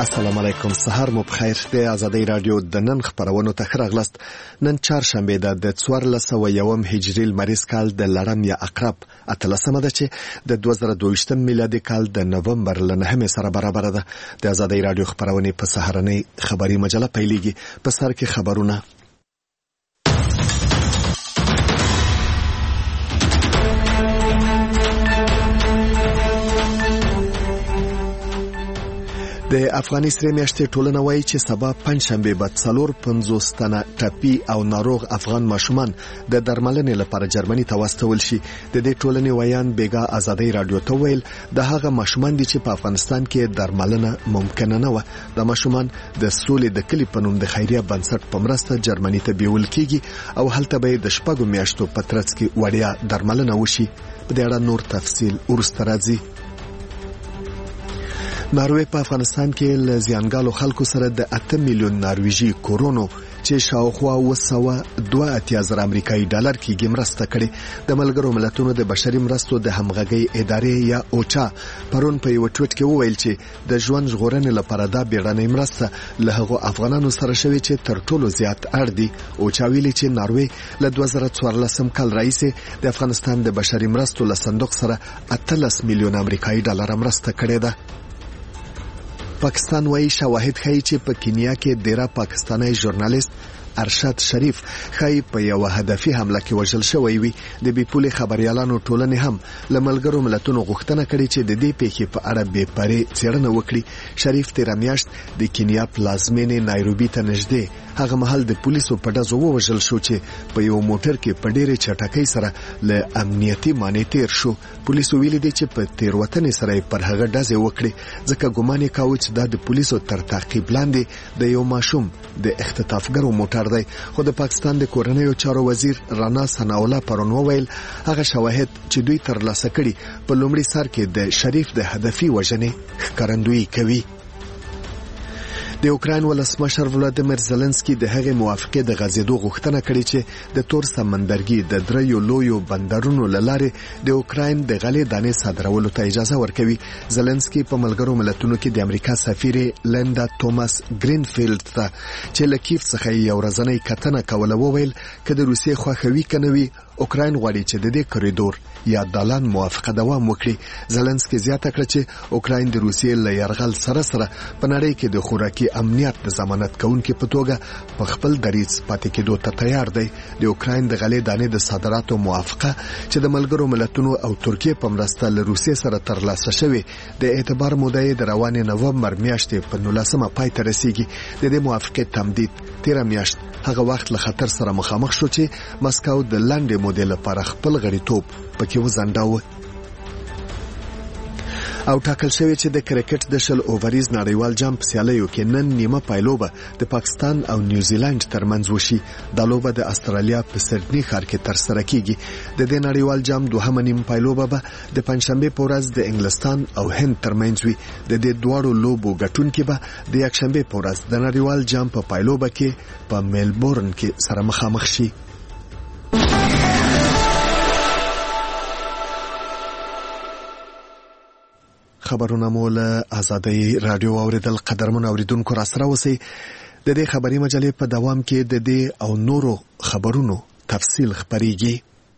السلام علیکم. سهار مو بخیر. د آزادۍ رادیو د نن خبرونو ته ښه نن چهارشنبه ده د 1401 هجري لمریز کال د لړم یا عقرب 13مه ده چې د 2022 میلادي کال د نومبر ل 9 سره برابر ده. د آزادۍ رادیو خبرونه په سهارنۍ خبري مجله پیلېږي. په سر کې خبرونه. د افغاني سره میاشتې ټولنه وایي چې سبا پنځشنبه به 450 تنه ټپي او ناروغ افغان ماشومان د درملنې لپاره جرمني ته واستول شي. د دې ټولنې ویان بیګا آزادۍ رادیو ته ویل د هغه ماشومان دي چې په افغانستان کې درملنه ممکن نه و. د ماشومان د سولې د کلی په نوم د خیریه بنسټ په مرسته جرمني ته بیول کیږي او هلته به د شپږو میاشتو په ترڅ کې وړیا درملنه وشي. په دې اړه نور تفصیل ورسته راځي. ناروې په افغانستان کې له زیانګالو خلکو سره د 8 میلیون نارویجی کورونو چې شاوخوا 2.2 امریکایي ډالر کې مرسته کړې. د ملګرو ملتونو د بشري مرستو د همغږي ادارې یا اوچا پرون په یو ټویټ کې وویل چې د ژوند ژغورنې لپاره د بیړنۍ مرسته له هغو افغانانو سره شوي چې تر ټولو زیات اړ دي. اوچا ویلي چې ناروې له 2014 کال راهیسې د افغانستان د بشري مرستو له صندوق سره 18 میلیون امریکایي ډالر مرسته کړې ده. پاکستان وايي شواهد ښیي چې په کینیا کې ډیره پاکستانی ژورنالیست ارشد شریف خای په یو هدفي حمله کې وژل شوی وي. د بیپولي خبريالانو ټولنې هم له ملګرو ملتونو غوښتنه کړې چې د دې پیښې په اړه بې پرې څېړنه وکړي. شریف تیر میاشت د کینیا پلازمینې نایروبي ته نږدې هغه مهال د پولیسو په ډزو ووژل شو چې په یو موټر کې په ډېرې چټکۍ سره له امنیتي مانع تیر شو. پولیسو ویلي دي چې په تیروتنې سره پر هغه ډزې وکړي ځکه ګومان یې کاوه چې دا د پولیسو تر تعقیب لاندې د یو ماشوم د اختطافګرو موټر دی. خو د پاکستان د کورنیو چارو وزیر رانا ثناء الله پرون وویل هغه شواهد چې دوی ترلاسه کړي په لومړي سر کې د شریف د هدفي وژنې ښکارندویي کوي. د اوکراین ولسمشر ولادیمیر زلنسکي د هغې موافقې د غځېدو غوښتنه کړې چې د تور سمندرګي د دریو لویو بندرونو له لارې د اوکراین د غلې دانې صادرولو ته اجازه ورکوي. زلنسکي په ملګرو ملتونو کې د امریکا سفیر لیندا توماس گرینفیلد ته چې له کیف څخه یو ورځنۍ کتنه کوله وویل که د روسیې خوښوي که نه وي اوکراین غواړي چې د دې کوریډور یا دالان موافقه دوام وکړي. زلنسکي زیاته کړه چې اوکراین د روسیې له یرغل سره په نړۍ کې د خوراکي امنیت د ضمانت کوونکي په توګه په خپل دریځ پاتې کېدو ته تیار دی. د اوکراین د غلې دانې د صادراتو موافقه چې د ملګرو ملتونو او ترکیې په مرسته له روسیې سره ترلاسه شوې د اعتبار موده د روانې نومبر میاشتې په 19مه پای ته رسیږي. د دې موافقې تمدید تیر میاشت هغه وخت له خطر سره مخامخ شو چې مسکو د لنډې مودې لپاره خپل غړیتوب پکې وځنډاوه. او ټاکل شوی چې د کرکټ د شل اووریز نړیوال جام په سیالیو کې نن نیمه پایلوبه د پاکستان او نیوزیلند ترمنځ وشي. دا لوبه د استرالیا په سډني ښار کې ترسره کیږي. د دې نړیوال جام دوهمه نیمه پایلوبه به د پنځشنبه په ورځ د انګلستان او هند ترمنځ وي. د دې دواړو لوبو ګټونکي به د یکشنبه په ورځ د نړیوال جام په پایلوبه کې په میلبورن کې سره مخامخ شي. خبرونه مو له آزادۍ رادیو اوریدل. قدرمن اوریدونکو را سره اوسئ. د دې خبري مجلې په دوام کې د دې او نورو خبرونو تفصیل خبريږي.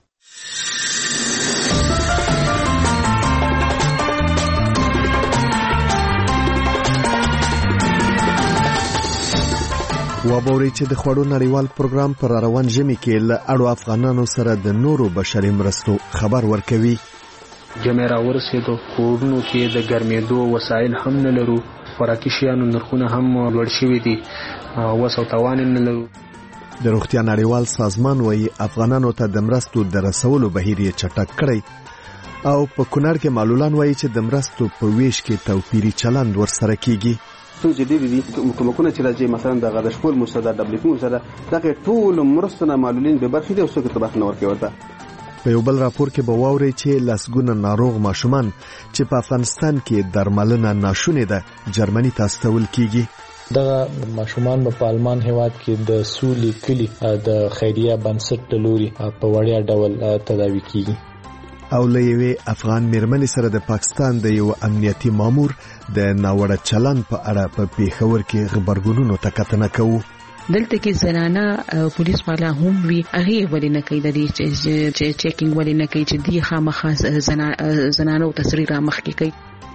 وابوري چې د خوړو نړیوال پروګرام پر روان ژمي کې له اړو افغانانو سره د نورو بشري مرستو خبر ورکوي. جمع را ورسېدو. کورونو کې د ګرمېدو وسایل هم نه لرو. خوراکي شیانو نرخونه هم لوړ شوي دي. وس او توان نه لرو. د روغتیا نړیوال سازمان وايي افغانانو ته د مرستو د رسولو بهیر یې چټک کړی او په کونړ کې معلولان وايي چې د مرستو په ویش کې توپیري چلند ورسره کیږي. څو جدي دي کومکونه چې راځي مثلا د غدشپول مستدا دبلیکو سره دغه ټول مرستونه معلولین به برخې دي او څه کې تبخ نه ورکوي ورته. په یو بل راپور کې به واوري چې لسګونه ناروغ ماشومان چې په افغانستان کې درملنه ناشونې ده جرمني ته استول کیږي. دغه ماشومان په آلمان هیواد کې د سولې کلی د خیریه بنسټ لوري په وړیا ډول تداوي کیږي. او له یوې افغان میرمنې سره د پاکستان د یو امنیتي مامور د ناوړه چلند په اړه په پیښور کې خبرګونونو ته کتنه کوو. دلته کې زنانه پولیس والا هم وی هغه ولې نه کوي د دې چیکینګ ولې نه کوي چې دی خامخا زنانه او تصویر را مخ کې کوي.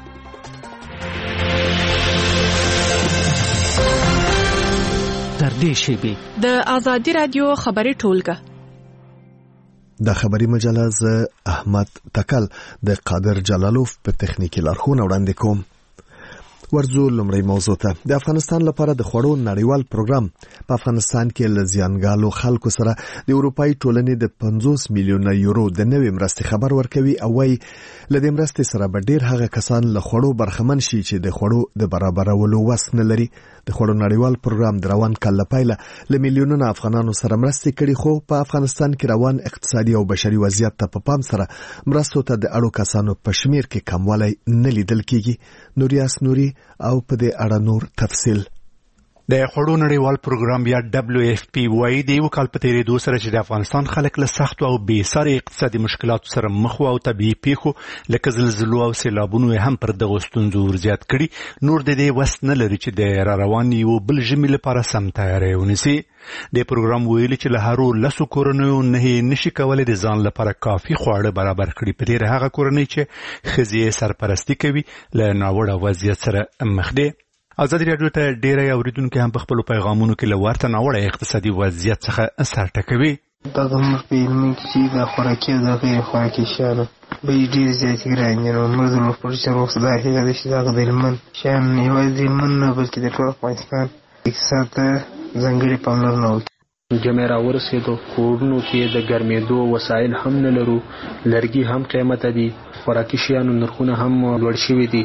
تر دې شی د آزادی رادیو خبري ټولګه د خبري مجله ز احمد تکل د قادر جلالوف په تخنیکی لارښوونه وړاندې کوم. ورځو لومړی موضوع ته. د افغانستان لپاره د خوړو نړیوال پروګرام په افغانستان کې له زیانګالو خلکو سره د اروپאי ټولنې د 50 میلیونه یورو د نوې مرستې خبر ورکوي او وايي له دې مرستې سره به ډیر هغه کسان له خوړو برخمن شي چې د خوړو د برابرولو وس نه لري. د خوړو نړیوال پروګرام د روان کال لپاره له میلیونونو افغانانو سره مرستې کړي، خو په افغانستان کې روان اقتصادي او بشري وضعیت ته په پام سره مرستو ته د اړو کسانو په شمیر کې کموالی نه لیدل کیږي. نوریاس نوري او په دې اړه نور تفصیل. د خوړو نړیوال پروګرام یا WFP وايي د یو کال په تیریدو سره چې د افغانستان خلک له سخت او بې ساري اقتصادي مشکلاتو سره مخ وو او طبيعي پیښو لکه زلزلو او سیلابونو هم پر دغه ستونزو ورزیات کړي، نور د دې وس نه لري چې د را روان یو بل ژمي لپاره سم تیاری ونیسي. د پروګرام ویلي چې له هرو لسو کورنیو نه نشي کولای د ځان لپاره کافي خواړه برابر کړي، په دې هغه کورنۍ چې ښځې سرپرستی کوي له ناوړه وضعیت سره مخ دي. آزادی رادیو ته ډیری اوریدونکو هم په خپل پیغامونو کې له ورته ناوړه اقتصادي وضعیت څخه سر ټکوي. دغه موږ په علمي کې چې د خوراکي او د غیر خوراکي شیانو بیې ډېرې زیاتې ګرانې دي. نو موږ د لوړ اوس دا هیله ده چې دغه د هلمند شیان یوازې د هلمند نه بلکې د ټول افغانستان اقتصاد ته ځانګړې پاملرنه وکړي. جمع را ورسېدو، کورونو کې د ګرمېدو وسایل هم نه لرو، لرګي هم قیمته دي، خوراکي شیانو نرخونه هم لوړ شوي دي،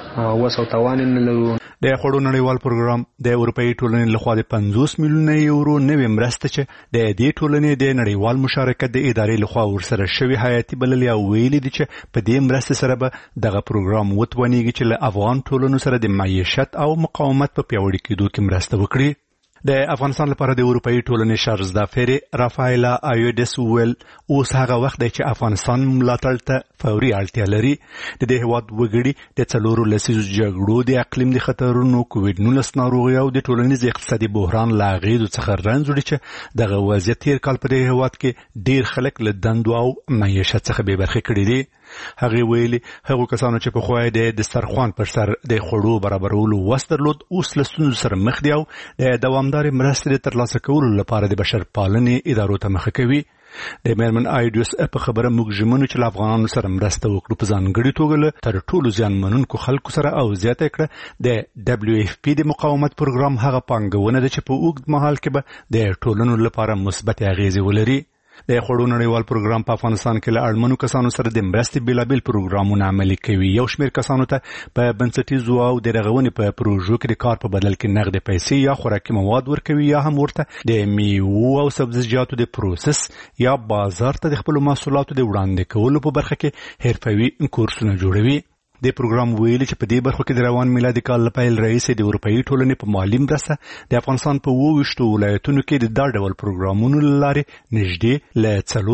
وس او توان نه لرو. د خوړو نړیوال پروګرام د اروپאי ټولنې لخوا د 50 میلیونه یورو نوې مرسته چې د دې ټولنې د نړیوال مشارکت د ادارې لخوا ورسره شوی حیاتي بلل او ویلي دي چې په دې مرسته سره به دغه پروګرام وتونیږي چې له افغان ټولنو سره د معیشت او مقاومت په پیاوړي کېدو کې مرسته وکړي. د افغانستان لپاره د اروپאי ټولنې شارزدافر رافایلا ایودس ویل اوس هغه وخت دی چې افغانستان ملاتړ ته فوري اړتیا لري. د دې هیواد وګړي د څلورو لسیزو جګړو، د اقلیم د خطرونو، کووډ-19 ناروغي او د ټولنیز اقتصادي بحران له اغېزو څخه رنځ وړي چې دغه وضعیت تیر کال په دې هیواد کې ډیر خلک له دندو او معیشت څخه بې برخې کړي دي. هغه ویلي هغه کسانو چې په خوای د دسترخوان پر سر د خوړو برابرولو وس درلود اوس له ستونزو سره مخ دي او د دوامدارې مرستې ترلاسه کولو لپاره د بشرپالنې ادارو ته مخه کوي. د میرمن ایډیوس په خبره موږ ژمنو چې افغانانو سره مرسته وکړو، په ځانګړي توګه له تر ټولو زیانمنونکو خلکو سره، او زیاته کړه د WFP د مقاومت پروګرام هغه پانګونه ده چې په اوږد مهال کې به د ټولنو لپاره مثبت اغیزې ولري. د خوړو نړیوال پروګرام په افغانستان کې له اړمنو کسانو سره د مرستې بیلابیل پروګرامونه عملي کوي. یو شمېر کسانو ته په بنسټیزو او د رغونې په پروژو کې د کار په بدل کې نغدې پیسې یا خوراکي مواد ورکوي، یا هم ورته د میوو او سبزیجاتو د پروسس یا بازار ته د خپلو محصولاتو د وړاندې کولو په برخه کې حرفوي کورسونه جوړوي. د پروګرام ویلي چې په دې برخو کې د روان میلادي کال له پیل رئیس د اروپאי ټولنې په مالي مرسته د افغانستان په 28 ولایتونو کې د دا ډول پروګرامونو له لارې نږدې له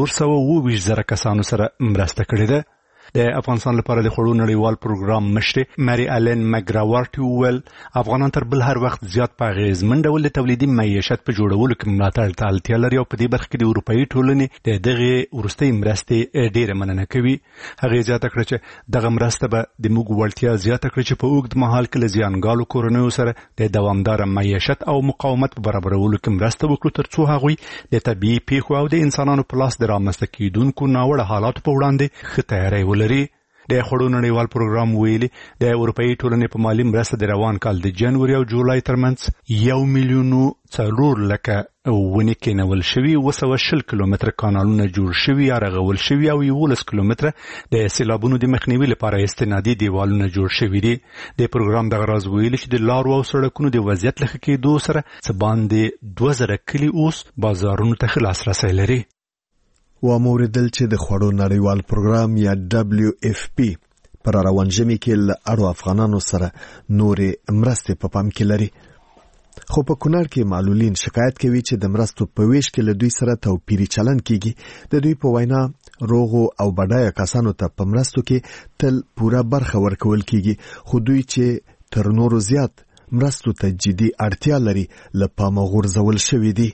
420,000 کسانو سره مرسته کړې ده. د افغانستان لپاره د خوړو نړیوال پروګرام مشر مری الن مګراورټ ویل افغانان تر بل هر وخت زیات په غیزمن ډول د تولیدي معیشت په جوړولو کې ملاتړ ته اړتیا لري او په دې برخه کې د اروپאי ټولنې د دغه ورستۍ مرستې ډېره مننه کوي. هغه زیاته کړه چې دغه مرسته به د موږ وړتیا زیاته کړي چې په اوږد مهال کې له زیانګالو کورنیو سره د دوامدار معیشت او مقاومت په برابرولو کې مرسته وکړو، ترڅو هغوی د طبيعي پیښو او د انسانانو په لاس د رامنځته کېدونکو ناوړه حالاتو په وړاندې ښه تیاری ولري. د خوړو نړیوال پروګرام ویلي د اروپאי ټولنې په مالي مرسته د روان کال د جنوري او جولای ترمنځ 1,400,000 ونې کېنول شوي، 220 کیلومتره کانالونه جوړ شوي یا رغول شوي او 11 کیلومتره د سیلابونو د مخنیوي لپاره استنادي دیوالونه جوړ شوي دي. د پروګرام دغه راز ویلي چې د لارو او سړکونو د وضعیت له ښه کېدو سره څه باندې 2000 کلي اوس بازارونو ته ښه لاسرسی لري. وموردل چې د خوړو نړیوال پروګرام یا WFP پر روان ژمي کې له اړو افغانانو سره نورې مرستې په پام کې لري. خو په کونړ کې معلولین شکایت کوي چې د مرستو په ویش کې له دوی سره توپیری چلند کیږي. د دوی په وینا روغو او بډایه کسانو ته په مرستو کې تل پوره برخه ورکول کیږي، خو دوی چې تر نورو زیات مرستو ته جدي اړتیا لري له پامه غورځول شوي دي.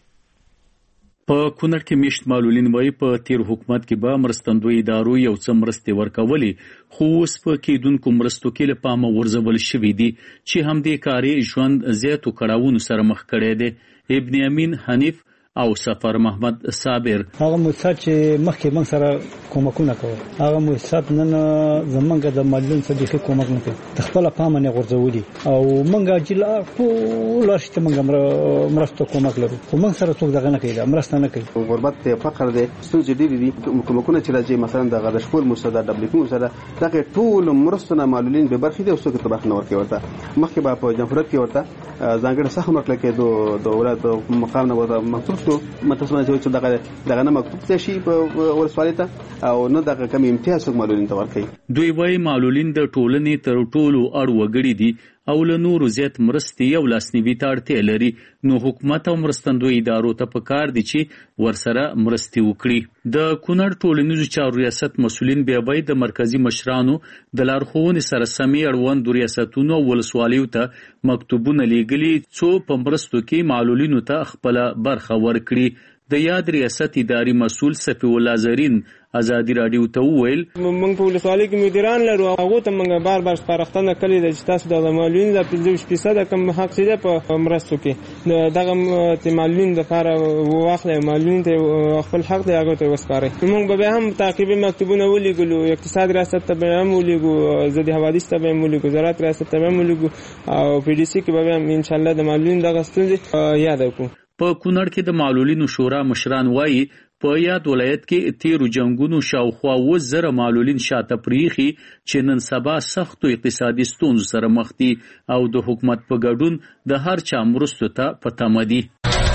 په کونړ کې میشت معلولین وایي په تیر حکومت کې به مرستندوی ادارو یو څه مرستې ورکولې، خو اوس په کېدونکو مرستو کې له پامه غورځول شوي دي چې همدې کاري ژوند زیاتو کړاوونو سره مخ کړی دی. ابن امین حنیف او سفر محمد صابر هغه مؤسسات چې مخکې موږ سره کومکونه کول، هغه مؤسسات نن زمونږ د معلولین سره د کومک نه کوي، د خپل پامه نه غورځولي او موږ جلا ټول شته موږ مرسته کومک لرو، خو موږ سره څوک دغه نه کوي، مرسته نه کوي. غربت فقر دی، ستونزې ډېرې دي. کومکونه چې راځي مثلا د غدشپور مؤسسه د دبليو مؤسسه دغه ټول مرستونه معلولین به برخې دي او څوک ته برخه نه ورکوي. ورته مخکې به په جمهوریت کې ورته ځانګړی سخت ورکړل کېدو، د ولایت مقام نه ورته مکتوب شو متصمم چې دغه نه مکتوب شي په ولسوالۍ ته او نه دغه کم امتیاز څوک معلولین ته ورکوي. دوی وايي معلولین د ټولنې تر ټولو اړ وګړي دي او له نورو زیات مرستې او لاسنیوي ته اړتیا لري، نو حکومت او مرستندوی ادارو ته پکار دي چې ورسره مرستې وکړي. د کونړ ټولنیزو چارو ریاست مسؤلین بیا باید د مرکزی مشرانو د لارښوونې سره سمې اړوندو ریاستونو او ولسوالیو ته مکتوبونه لیږلي څو په مرستو کې معلولینو ته خپله برخه ورکړي. د یاد ریاست اداري مسؤل صفی الله زرین ازادي رادیو ته وویل موږ په ولسوالۍ کې مدیران لرو، هغه ته موږ بار سپارښتنه کړې ده چې تاسو د معلولین د 15% کم حق لري په مرستو کې دغه معلولین د لپاره واخلې، معلولین ته خپل حق دی هغه ته وسپاري. موږ به هم تعقیبي مکتوبونه ولیکلو، اقتصاد ریاست ته به هم ولیکو، زدي حوادث ته به هم ولیکو، زراعت ریاست ته به هم ولیکو او پی ډي سي کې به هم ان شاء الله د معلولین دغه ستونزې یاد وکړو. په کونړ کې د معلولینو شورا مشران وایي په یاد ولایت کې تیرو جنگونو شاوخوا 10,000 معلولین شاته پریخي چې نن سبا سختو اقتصادي ستونزو سره مخ دي او د حکومت په ګډون د هر چا مرستو ته په تمه دي.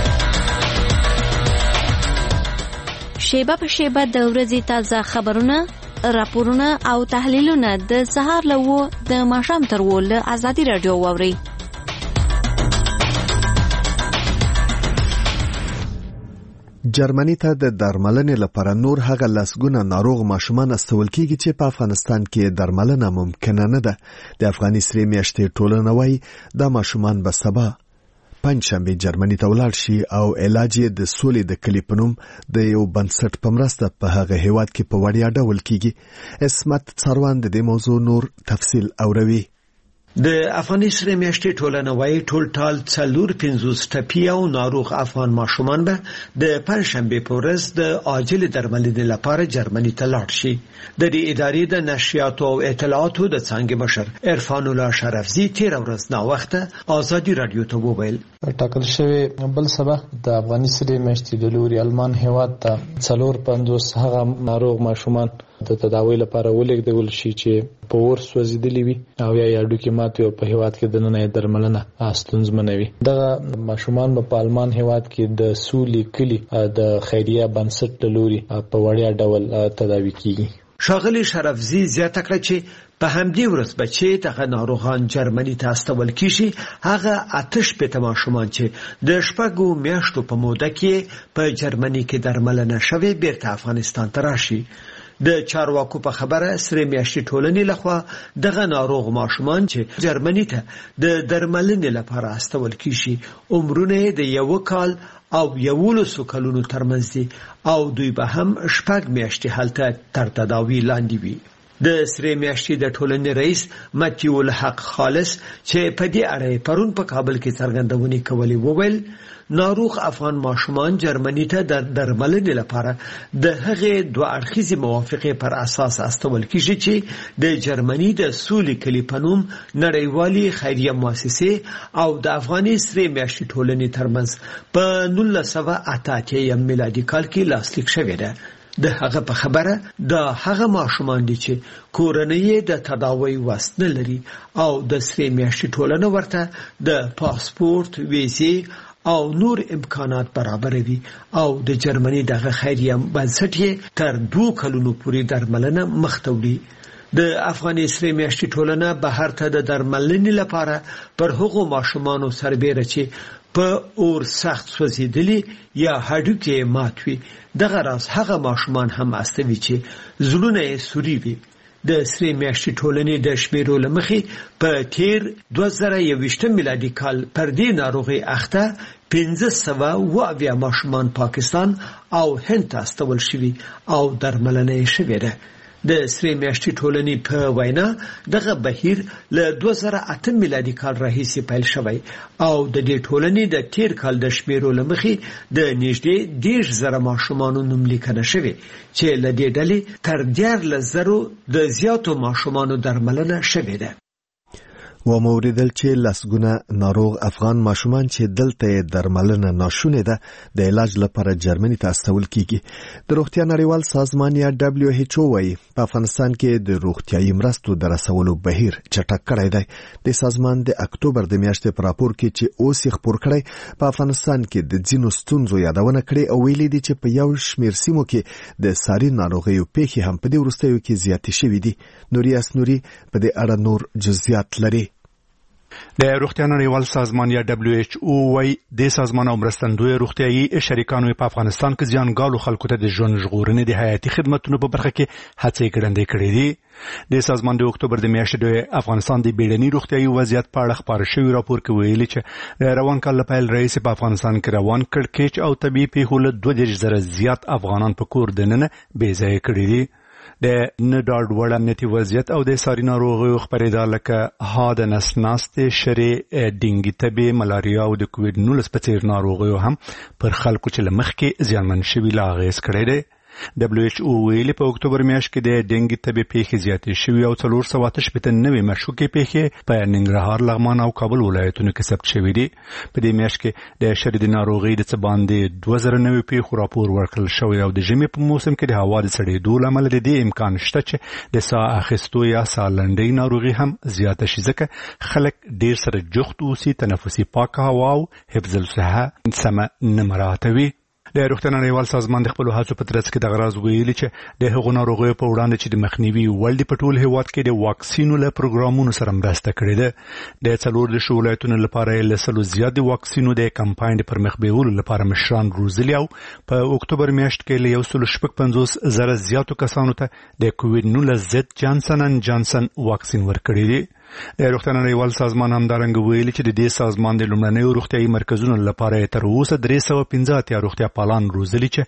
شیبه په شیبه د ورځې تازه خبرونه، راپورونه او تحلیلونه د سهار له 9 د ماښام تر 10 له ازادي رادیو واورئ. جرمني ته د درملنې لپاره نور هغه لسګونه ناروغ ماشومان استول کیږي چې په افغانستان کې درملنه ممکنه نه ده. د افغاني سرې میاشتې ټولنه وايي دا ماشومان به سبا پنځشنبه جرمني ته ولاړ شي او علاج یې د سولې د کلي په نوم د یو بنسټ په مرسته په هغه هیواد کې په وړیا ډول کیږي. اسمت څاروان د دې موضوع نور تفصیل اوروي. د افغاني سرې میاشتې ټولنه وايي ټول ټال 450 ټپي او ناروغ افغان ماشومان به د پنځشنبه په ورځ د عاجل درملنې لپاره جرمني ته لاړ شي. د دې ادارې د نشریاتو او اطلاعاتو د څانګې مشر عرفان الله شرفزي تیر ورځ نا وخته ازادي رادیو ته وویل ټاکل شوی بل سبا د افغاني سرې میاشتې د لوري المان هیواد ته 450 هغه ناروغ ماشومان د تداوی لپاره ولېږدول شي چې په ور سوځیدلی وي او یا هډوکي ماتوي او په هیواد کې د نن درملنه ستونزمنه وي. دغه ماشومان په آلمان هیواد کې د سولې کلی د خیریه بنسټ لوري په وړیا ډول تداوی کیږي. شاغلی شرفزي زیاته کړه چې په همدې ورځ بچي دغه ناروغان جرمني ته استول کیږي. هغه آتش په ماشومان چې د شپږو میاشتو په موده کې په جرمني کې درملنه شوي بیرته افغانستان ته راشي. د چارواکو په خبره سرې میاشتې ټولنې لخوا دغه ناروغ ماشومان چې جرمني ته د درملنې لپاره استول کیږي عمرونه د 1 کال او 11 کلونو ترمنځ دي او دوی به هم 6 میاشتې هلته تر تداوی لاندې وي. د سرې میاشتې د ټولنې رئیس متیو الحق خالص چې په دې اړه پرون په کابل کې څرګندونې کولې وویل ناروغ افغان ماشومان جرمني ته د درملنې لپاره د هغې دوه اړخیزې موافقې پر اساس استول کیږي چې د جرمني د سولې کلي په نوم نړیوالې خیریه مؤسسې او د افغاني سرې میاشتې ټولنې ترمنځ په 1988 میلادي کال کې لاسلیک شوې ده. د هغه په خبره د هغه ماشومان دي چې کورنۍ د تداوی وس نه لري او د سرې میاشتې ټولنه ورته د پاسپورت، ویزې او نور امکانات برابروي او د جرمني دغه خیریه بنسټ یې تر 2 کلونو پورې درملنه مخته وړي. د افغاني سرې میاشتې ټولنه بهر ته د درملنې لپاره پر هغو ماشومانو سربېره چې په اور سخت سوځېدلي یا هډوکي مات وي دغه راز هغه ماشومان هم استوي چې زړونه یې سوري وي. د سرې میاشتې ټولنې د شمیرو له مخې په تیر 2021 میلادي کال پر دې ناروغي اخته 1500 ماشومان پاکستان او هند ته استول شوي او درملنه شوې ده. د سرې میاشتې ټولنې په وینا دغه بهیر له 2008 میلادي کال راهیسې پیل شوی او د دې ټولنې د تیر کال د شمیرو له مخې د نږدې 10,000 ماشومانو نوملیکنه شوې چې له دې ډلې تر 14,000 د زیاتو ماشومانو درملنه شوې ده. و موریدل چې لسګونه ناروغ افغان ماشومان چې دلته درملنه ناشونې ده د علاج لپاره جرمني ته استول کیږي. د روغتیا نړیوال سازمان یا WHO وايي په افغانستان کې د روغتیايي مرستو د رسولو بهیر چټک کړی دی. د سازمان د اکتوبر د میاشتې په راپور کې چې اوس یې خپور کړی په افغانستان کې د ځینو ستونزو یادونه کړې او ویلي دي چې په یو شمېر سیمو کې د ساري ناروغیو پیښې هم په دې وروستیو کې زیاتې شوې دي. نوریاس نوري په دې اړه نور جزئیات لري. د روغتیا نړیوال سازمان یا WHO وايي د سازمان او مرستندوی روغتیايي شریکانو په افغانستان کې ځانګړو خلکو ته د ژوند ژغورنې د حیاتي خدماتو په برخه کې هڅې ګړندې کړې دي. د سازمان د اکتوبر د میاشتې د افغانستان د بیړني روغتیايي وضعیت په اړه خبر شوی راپور کې ویلي چې روان کال په پیل رئیس په افغانستان کې روان کړکېچ او طبي پیښو له 20,000 زیات افغانان په کور دننه بې ځای کړي دي. د نډاډ وړ امنیتي وضعیت او د ساري ناروغیو خپرېدا لکه د نس ناستې شری ډینګي تبې ملاریا او د کووډ-19 په څېر ناروغیو هم پر خلکو چې له مخکې زیانمن شوي لا اغېز کړی دی. WHO ویلي په اکتوبر میاشت کې د ډینګي تبې پیښې زیاتې شوي او 489 مشکوکې پیښې په ننګرهار، لغمان او کابل ولایتونو کې ثبت شوي دي. په دې میاشت کې د شری ناروغۍ د څه باندې 2009 پیښو راپور ورکړل شوی او د ژمي په موسم کې د هوا د سړېدو له امله د دې امکان شته چې د ساه اخیستو یا ساه لنډۍ ناروغي هم زیاته شي ځکه خلک ډېر سره جفت اوسي، تنفسي پاکه هوا او حفظ الصحه سمه نه مراعاتوي. د روغتیا نړیوال سازمان د خپل هڅو په ترڅ کې د غراض ویلي چې د هغو ناروغیو په وړاندې چې د مخنیوي وړ دي په ټول هیواد کې د واکسینو له پروګرامونو سره مرسته کړې ده. د 14 ولایتونو لپاره له سلو زیات واکسینو د کمپاین پر مخ بیولو لپاره مشران روزلي او په اکتوبر میاشت کې له 150,000 زیاتو کسانو ته د کووډ-19 ضد جانسن اند جانسن واکسین ورکړی دی. د روغتیا نړیوال سازمان همدارنګه ویلي چې د دې سازمان د لومړنیو روغتیايي مرکزونو لپاره تر اوسه 315 روغتیا پالان روزلي چې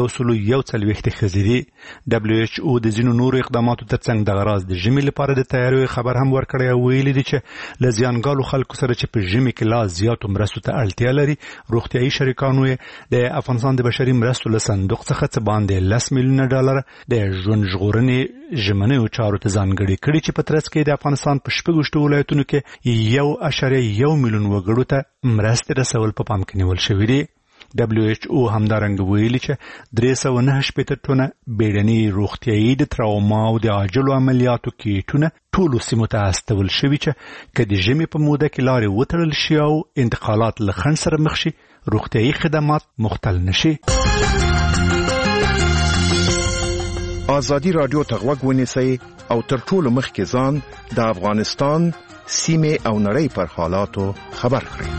140 ښځې دي. WHO د ځینو نورو اقداماتو ترڅنګ د غراض د ژمي لپاره د تیاریو خبر هم ورکړی او ویلي دي چې له زیانګالو خلکو سره چې په ژمي کې لا زیاتو مرستو ته اړتیا لري روغتیايي شریکانو د افغانستان د بشري مرستو له صندوق څخه څه باندې $10 میلیونه د ژوند ژغورنې ژمنیو چارو ته ځانګړي کړي چې په ترڅ کې د افغانستان په 6 ولایتونو کې 1.1 میلیون وګړو ته مرستې رسول په پام کې نیول شوې دي. WHO همدارنګه ویلي چې 309 ټنه بیړني روغتیايي د تراوما او د عاجلو عملیاتو کیټونه ټولو سیمو ته استول شوي چې که د ژمي په موده کې لارې وتړل شي او انتقالات له خنډ سره مخ شي روغتیايي خدمات مختل نشي. آزادی رادیو ته غوږ ونیسئ او تر ټولو مخکې ځان د افغانستان سیمې او نړۍ پر حالاتو خبر کړئ.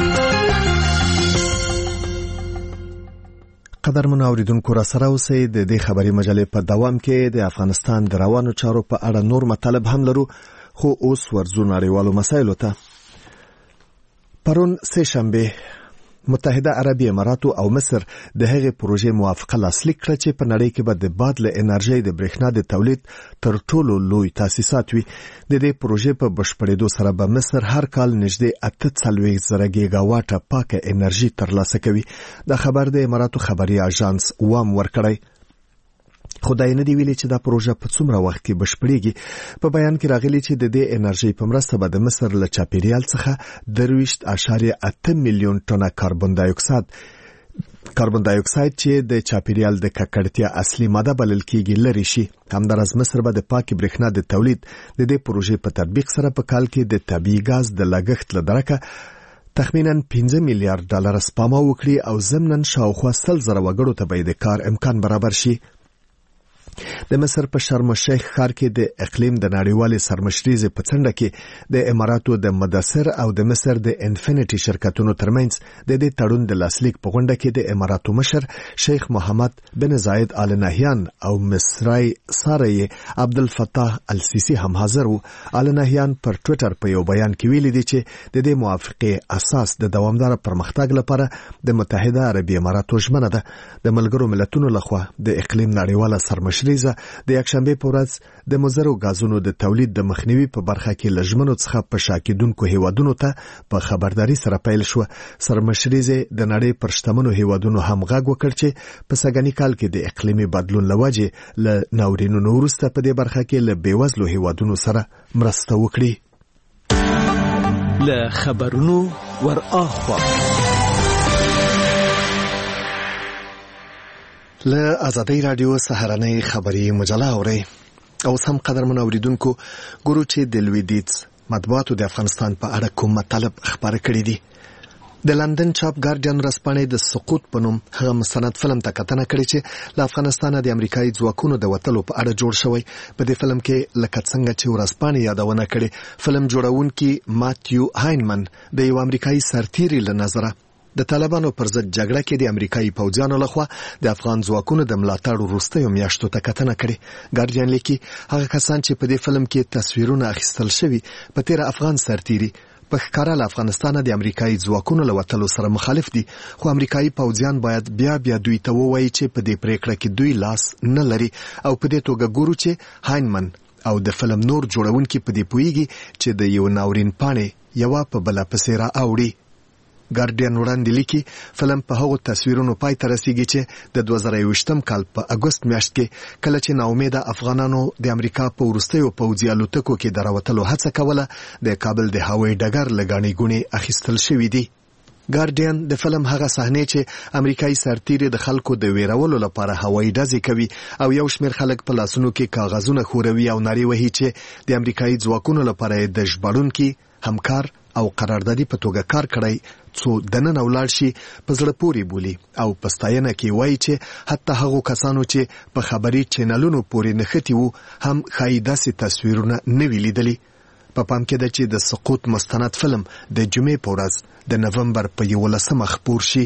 قدرمن اوریدونکو را سره اوسئ. د دې خبري مجلې په دوام کې د افغانستان د روانو چارو په اړه نور مطالب هم لرو، خو اوس ورځو نړیوالو مسایلو ته. پرون سه شنبه متحده عربی امارات او مصر د هغې پروژې موافقه لاسلیک کړه چې په نړۍ کې به د باد له انرژي د برېښنا د تولید تر ټولو لوی تاسیسات وي. د دې پروژې په بشپړېدو سره به مصر هر کال نږدې 48,000 ګیګاواټه پاکه انرژي ترلاسه کوي. دا خبر د اماراتو خبري اژانس وام ورکړی. خدای نه دی ویلي چې دا پروژه په څومره وخت کې بشپړېږي. په بیان کې راغلي چې د دې انرژي په مرسته به د مصر له چاپیریال څخه 23.8 میلیون ټنه کاربن ډای اکساید چې د چاپیریال د ککړتیا اصلي ماده بلل کېږي لري شي. همدارس مصر به د پاکي برېښنا د تولید د دې پروژې په تطبیق سره په کال کې د طبیعي ګاز د لګښت له درکه تخمیناً $5 میلیارډ سپما وکړي او ضمناً شاوخوا 100,000 وګړو ته به د کار امکان برابر شي. د مصر په شرم الشیخ ښار کې د اقلیم د نړیوالې سرمشریزې په څنډه کې د اماراتو د مدثر او د مصر د انفینټي شرکتونو ترمنځ د دې تړون د لاسلیک په غونډه کې د اماراتو مشر شیخ محمد بن زاید آل نهیان او مصری ساری عبدالفتاح السیسی هم حاضر وو. آل نهیان پر ټوئیټر په یو بیان کې ویلي دي چې د دې موافقې اساس د دوامدار پرمختګ لپاره د متحده عربي اماراتو ژمنه ده. د ملګرو ملتونو لخوا د اقلیم نړیواله سرمشریزه د یکشنبه په ورځ د مضرو غازونو د تولید د مخنیوي په برخه کې لجمنو څخه په شاکیدونکو هیوادونو ته په خبرداري سره پیل شو. سرمشریزه د نړۍ پر شتمنو هیوادونو هم غږ وکړ چې په سګنی کال کې د اقلیمي بدلون لوجه ل ناورینونو وروسته په دې برخه کې ل بیوزلو هیوادونو سره مرسته وکړي. ل خبرونو ور اخوا له آزادۍ رادیو سهارنۍ خبری مجله اوري. او سم قدرمن اوریدونکو ګورو چې د لویدیز مطبوعاتو د افغانستان په اړه کوم مطلب خبره کړې دي. د لندن چاپ ګارډین رسپانې د سقوط په نوم هغه مستند فلم ته کتنه کړې چې له افغانستانه د امریکایي ځواکونو د وتلو په اړه جوړ شوی. په دې فلم کې لکه څنګه چې ورسپانې یادونه کړې، فلم جوړونکي ماتیو هاینمن د یو امریکایي سرتیري له نظره د طالبانو پر ضد جګړه کې د امریکایي پوځیانو لخوا د افغان ځواکونو د ملاتړ وروستیو میاشتو ته کتنه کړې. ګارډین لیکي هغه کسان چې په دې فلم کې تصویرونه اخیستل شوي په تیر افغان سرتیري په ښکاره له افغانستانه د امریکایي ځواکونو له وتلو سره مخالف دي، خو امریکایي پوځیان باید بیا دوی ته ووایي چې په دې پریکړه کې دوی لاس نه لري. او په دې توګه ګورو چې هاینمن او د فلم نور جوړونکي په دې پوهیږي چې د یو ناورین پاڼې یوه په بله پسې را اوړي. ګارډین وړاندې لیکي فلم په هغو تصویرونو پای ته رسیږي چې د 2021 کال په اګوست میاشت کې کله چې ناامیده افغانانو د امریکا په وروستیو پوځي الوتکو کې د راوتلو هڅه کوله د کابل د هوایي ډګر له ګاڼې ګوڼې اخیستل شوي دي. ګارډین د فلم هغه صحنې چې امریکایي سرتیري د خلکو د ویرولو لپاره هوایي ډزې کوي او یو شمېر خلک په لاسونو کې کاغذونه ښوروي او نارې وهي چې د امریکایي ځواکونو لپاره د ژباړونکي همکار او قراردادي په توګه کار کړی څو دننه ولاړ شي په زړه پورې بولي او په ستاینه کې وایي چې حتی هغو کسانو چې په خبري چینلونو پورې نښتي وو هم ښایي داسې تصویرونه نه وي لیدلي. په پام کې ده چې د سقوط مستند فلم د جمعې په ورځ د نومبر په 11 خپور شي.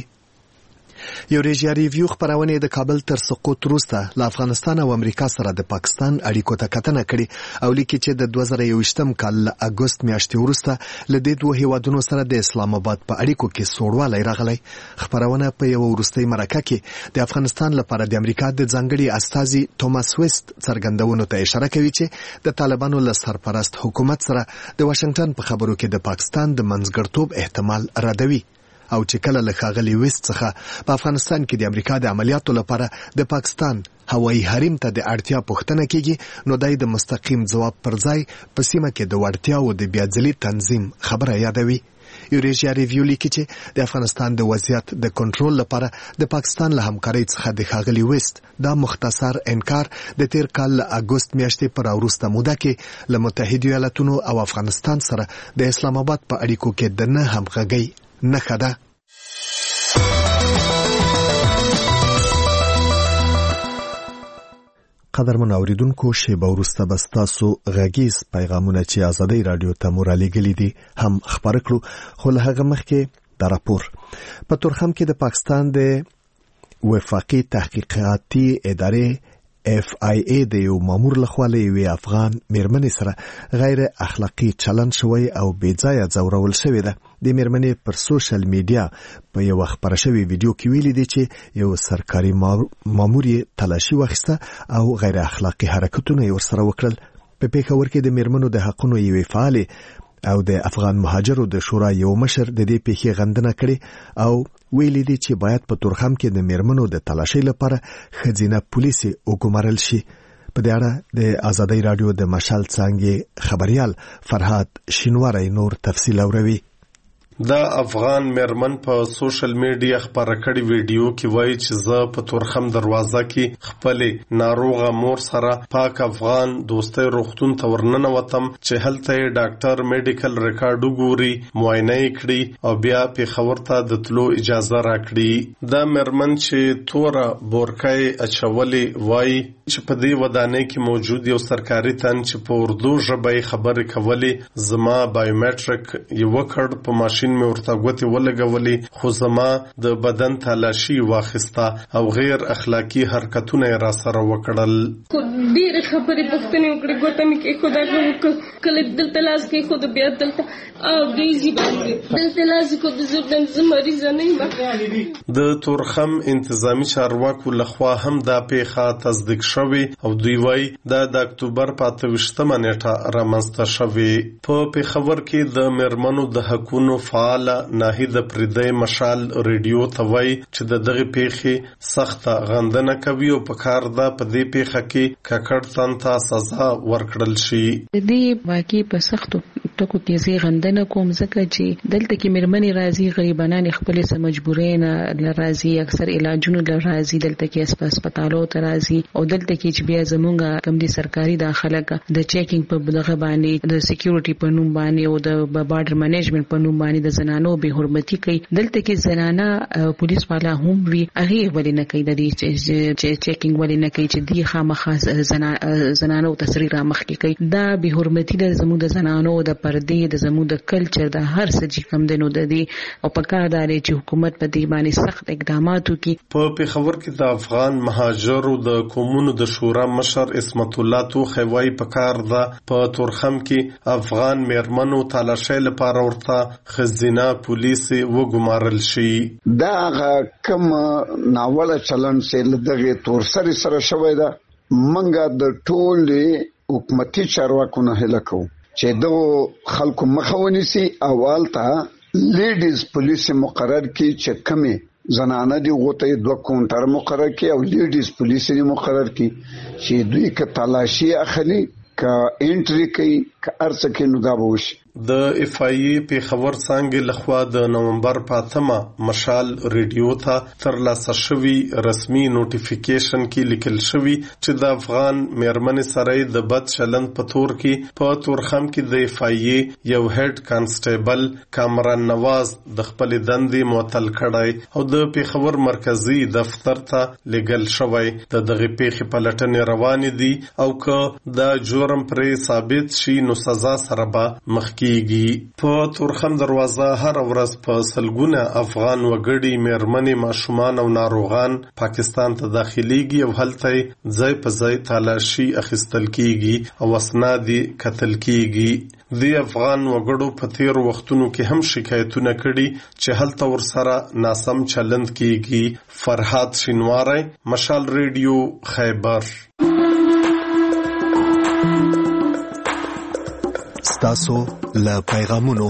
یوریشیا ریویو خبرونه د کابل تر سقوط وروسته له افغانستان او امریکا سره د پاکستان اړیکو ته کتنه کړې او لیکي چې د 2021 کال له اګوست میاشتې وروسته له دې دوه هیوادونو سره د اسلام آباد په اړیکو کې سوړوالی راغلی. خبرونه په یو وروستۍ مرکه کې د افغانستان لپاره د امریکا د ځانګړي استازي توماس ویست څرګندونو ته اشاره کوي چې د طالبانو له سرپرست حکومت سره د واشنگټن په خبرو کې د پاکستان د منځګړتوب احتمال ردوي او چې کله له ښاغلي ویست څخه په افغانستان کې د امریکا د عملیاتو لپاره د پاکستان هوایي حریم ته د اړتیا پوښتنه کیږي نو دای د مستقیم ځواب پر ځای په سیمه کې د وړتیاو د بیاځلي تنظیم خبره یادوي. یوریشیا ریویو لیکي چې د افغانستان د وضعیت د کنټرول لپاره د پاکستان له همکارۍ څخه د ښاغلي ویست دا مختصر انکار د تیر کال له اګوست میاشتې پر وروسته موده کې له متحده ایالاتونو او افغانستان سره د اسلام آباد په اړیکو کې د نه همغږۍ نښه ده. قدرمن اوریدونکو شیبه وروسته به ستاسو غږیز پیغامونه چې آزادۍ رادیو ته مو رالیږلي دي هم خپاره کړو، خو له هغه مخکې د راپور په تورخم کې د پاکستان د وفاقي تحقیقاتي ادارې FIA د یو مامور لخوا له یوې افغان میرمنې سره غیر اخلاقی چلند شوی او بې ځایه ځورول شوی ده. د میرمنې پر سوشل میډیا په یو خبره شوی ویډیو کې ویلي دي چې یو سرکاري مامور یې تلاشي واخیسته او غیر اخلاقی حرکتونه یې ورسره وکړل. په پېښور کې د میرمنو د حقونو یوې فعالې او د افغان مهاجرو د شورا یو مشر د دې پیښې غندنه کړې او ویلي دي چې باید په تورخم کې د میرمنو د تلاشۍ لپاره ښځینه پولیس وګمارل شي. په دې اړه د آزادۍ رادیو د مشال څانګې خبريال فرهاد شینواری نور تفصیل اوروي. د افغان میرمن په سوشل میډیا خبره کړې ویډیو کې وایي چې زه په تورخم دروازه کې خپل ناروغه مور سره پاک افغان دوستۍ روغتون ته ورننوتم چې هلته یې ډاکټر میډیکل ریکارډ وګوري، معاینه یې کړي او بیا پېښور ته د تلو اجازه راکړي. د میرمن چې توره بورکۍ اچولې وایي چې په دې ودانۍ کې موجود یو سرکاري تن چې په اردو ژبه خبرې کولې زما بایومټریک یو وکړ په ماشين مې ورته غوتې ولګولې خو زما د بدن تلاشي واخیسته او غیر اخلاقی حرکتونه را سره وکړل. ډېر خبرې پښتنې وکړې ګوته مې کې خدای کله دلته لاس کې خود بیا دلته او دې باندې دلته لاس کو د زړه زمریز نه ما د تورخم انتظامی چارواکو لخوا هم دا پیښه تصدیق شوې او دوی وايي د اکتوبر په 28مه نیټه رامنځته شوې. په پیښور کې د میرمنو د حقوقو فعال ناهید پردی مشال ریډیو ته وایي چې دغه پیښې سخت غندنه کوي او په کار ده په دې پیښه کې ککړ تن ته سزا ورکړل شي. دې واقعي په سختو ټکو کې زی غندنه کوم ځکه چې دلته کې میرمنې راځي غریبانان خپل سم مجبورین لرازي اکثر علاجونو لرازي دلته کې هسپتالو ته راځي او دلته کې چې بیا زمونږه کم دي سرکاري داخله د چیکینګ په دغه باندې د سکیورټي په نوم باندې او د بارډر منیجمنت په نوم باندې د زنانو به حرمتي کوي. دلته کې زنانه پولیس والا هم وی هغه ولې نه کوي د دې چیکینګ ولې نه کوي چې دی خامخا زنانو تسریع را مخ کې کوي. دا به حرمتي د زموږ د زنانو د پردې د زموږ د کلچر د هر څه چې کم دنو د دې او په کار داري چې حکومت په دې باندې سخت اقدامات وکړي. په پیښور کې د افغان مهاجرو د قومونو د شورا مشر اسمت الله توخی وايي په کار ده په تورخم کې افغان میرمنو تلاشۍ لپاره ورته خزینه پولیس وګمارل شي. دا کوم ناوله چلن سره دغه تورسری سره شوی ده منګه د ټول حکومتي چارواکو نه هله کو چې دغه خلکو مخاوني سي اولته لیډیز پولیس مقرر کی چې کمه زنانه دی غوته 2 کونټر مقرر کی او لیډیز پولیس دی مقرر کی چې دوی ک تلاشي اخلي ک انټری کوي ک ارڅ کې نو دا وشي. د اف ای پیښور څنګه لخوا د نومبر 5مه مشال ریډیو ته تر لاسه شوی رسمي نوټیفیکیشن کې لیکل شوی چې د افغان میرمنې سره د بد چلند په تور کې په تورخم کې د اف ای یو هډ کانسټیبل کامران نواز د خپل دندې معطل کړای او د پیښور مرکزی دفتر ته لګل شوی. دغه پیښې په لټنې روان دي او که د جرم پرې ثابت شي نو سزا سره به مخ په تورخم دروازه هر ورځ په سلګونه افغان وګړي میرمنې ماشومان او ناروغان پاکستان ته داخليږي او هلته ځای په ځای تلاشي اخیستل کیږي او اسناد قتل کیږي. د افغان وګړو په تیر وختونو کې هم شکایتونه کړي چې هلته ورسره ناسم چلند کیږي. فرحات شینواری مشال ریډیو خیبر. تاسو له پیغامونو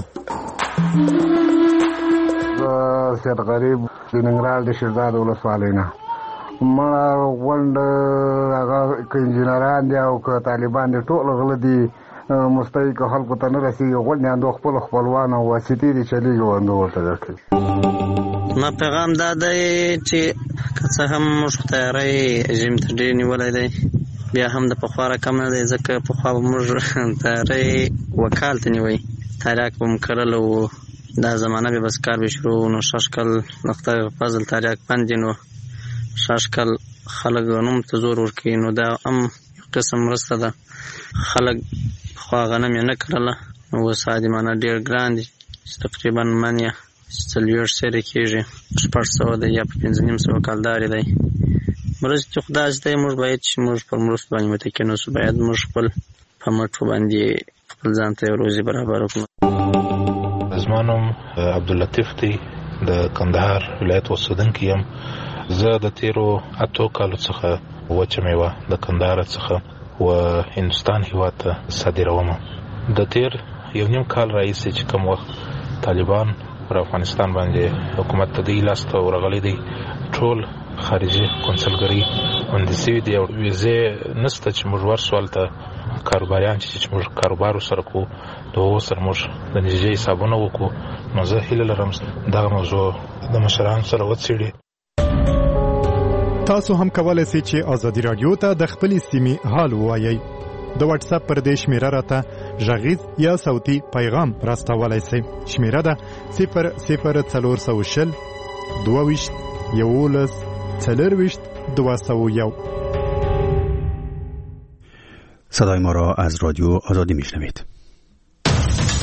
سید غریب د ننګرهار د شیرزاد ولسوالۍ نه ما غونډ هغه انجینران دي او که طالبان دي ټول غله دي مستحق خلکو ته نه رسېږي غونډې اندو خپلوان او واسطې دي چلیږي اندو ورته درکوي. ما پیغام دا دی چې که څه هم موږ تیاری رژیم ته ډېر نیولی دی بیا هم د پخوا رقم نه دی ځکه پخوا به موږ تیاری وکال ته نیوی تریاک به مو کرل او دا زمانه به بس کار به شروع نو ششکل نقطه فضل تریاک بند نو ششکل خلک نوم ته زور ورکوي نو دا هم قسم مرسته ده. خلک پخوا غنم یې نه کرله نو اوس عادمانه ډېر ګران دي چې تقریبا من یې 40 سره کېږي 600 دی یا 1500 کالداري دی. مرستې خدای دې موږ باید چې موږ پر مرستو باندې متکي نو باید موږ خپل په مټو باندې خپل ځان ته روزي برابر کړو. زما نوم عبداللطیف دی د کندهار ولایت اوسیدونکی یم. زه د تیرو 8 کالو څخه وچه میوه د کندهار څخه و هندوستان هیواد ته صادروم. د تیر یو نیم کال راهیسې چې کوم وخت طالبان پر افغانستان باندې حکومت ته دی لاس ته ورغلی دی ټول خارجي کنسلګری هندسي دی او ویزه نسته چې موږ ورسول ته کاروباریان چې موږ کاروبار سره کو دوه سره موږ د نږدې حسابونه وکړو. نو زه هیله لرم دا موضوع د مشرانو سره وڅېړي. تاسو هم کولای شئ چې آزادي رادیو ته د خپل سیمې حال ووایئ. د واتس اپ پر دې شمیره راته غږیز یا صوتي پیغام راستولای شئ. شمیره ده 00420 22 11 4 201. صدای ما را از رادیو آزادی میشنوید.